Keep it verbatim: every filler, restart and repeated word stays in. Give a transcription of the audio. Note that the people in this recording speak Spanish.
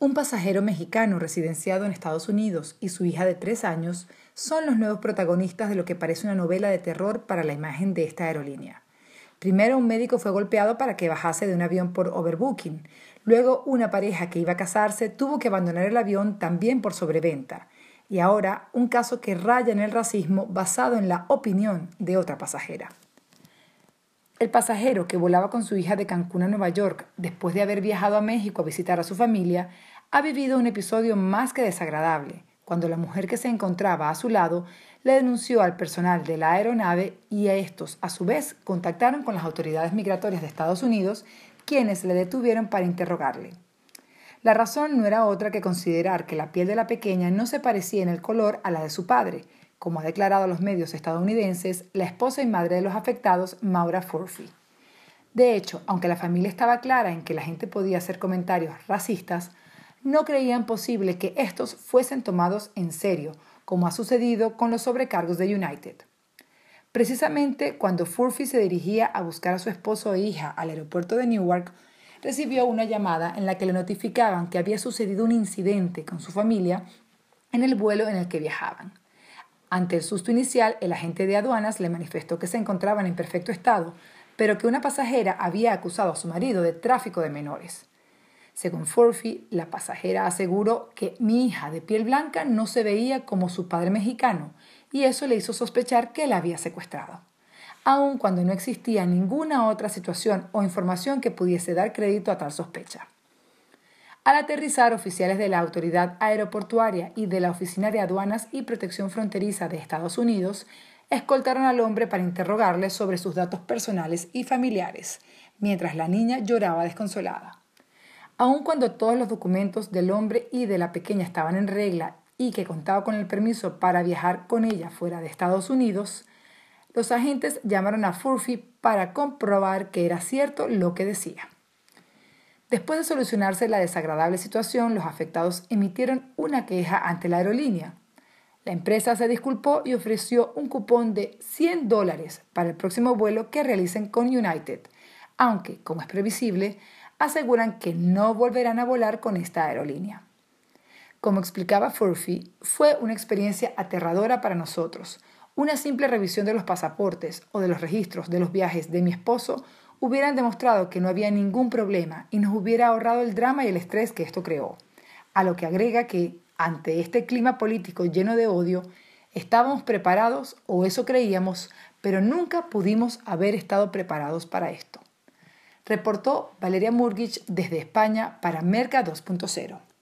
Un pasajero mexicano residenciado en Estados Unidos y su hija de tres años son los nuevos protagonistas de lo que parece una novela de terror para la imagen de esta aerolínea. Primero, un médico fue golpeado para que bajase de un avión por overbooking. Luego, una pareja que iba a casarse tuvo que abandonar el avión también por sobreventa. Y ahora, un caso que raya en el racismo basado en la opinión de otra pasajera. El pasajero que volaba con su hija de Cancún a Nueva York después de haber viajado a México a visitar a su familia ha vivido un episodio más que desagradable, cuando la mujer que se encontraba a su lado le denunció al personal de la aeronave y a estos, a su vez, contactaron con las autoridades migratorias de Estados Unidos, quienes le detuvieron para interrogarle. La razón no era otra que considerar que la piel de la pequeña no se parecía en el color a la de su padre, como ha declarado a los medios estadounidenses la esposa y madre de los afectados, Maura Furphy. De hecho, aunque la familia estaba clara en que la gente podía hacer comentarios racistas, no creían posible que estos fuesen tomados en serio, como ha sucedido con los sobrecargos de United. Precisamente cuando Furphy se dirigía a buscar a su esposo e hija al aeropuerto de Newark, recibió una llamada en la que le notificaban que había sucedido un incidente con su familia en el vuelo en el que viajaban. Ante el susto inicial, el agente de aduanas le manifestó que se encontraban en perfecto estado, pero que una pasajera había acusado a su marido de tráfico de menores. Según Furphy, la pasajera aseguró que mi hija de piel blanca no se veía como su padre mexicano y eso le hizo sospechar que la había secuestrado, aun cuando no existía ninguna otra situación o información que pudiese dar crédito a tal sospecha. Al aterrizar, oficiales de la Autoridad Aeroportuaria y de la Oficina de Aduanas y Protección Fronteriza de Estados Unidos escoltaron al hombre para interrogarle sobre sus datos personales y familiares, mientras la niña lloraba desconsolada. Aun cuando todos los documentos del hombre y de la pequeña estaban en regla y que contaba con el permiso para viajar con ella fuera de Estados Unidos, los agentes llamaron a Furphy para comprobar que era cierto lo que decía. Después de solucionarse la desagradable situación, los afectados emitieron una queja ante la aerolínea. La empresa se disculpó y ofreció un cupón de cien dólares para el próximo vuelo que realicen con United, aunque, como es previsible, aseguran que no volverán a volar con esta aerolínea. Como explicaba Furphy, fue una experiencia aterradora para nosotros. Una simple revisión de los pasaportes o de los registros de los viajes de mi esposo hubieran demostrado que no había ningún problema y nos hubiera ahorrado el drama y el estrés que esto creó. A lo que agrega que, ante este clima político lleno de odio, estábamos preparados, o eso creíamos, pero nunca pudimos haber estado preparados para esto. Reportó Valeria Murgich desde España para Merca dos punto cero.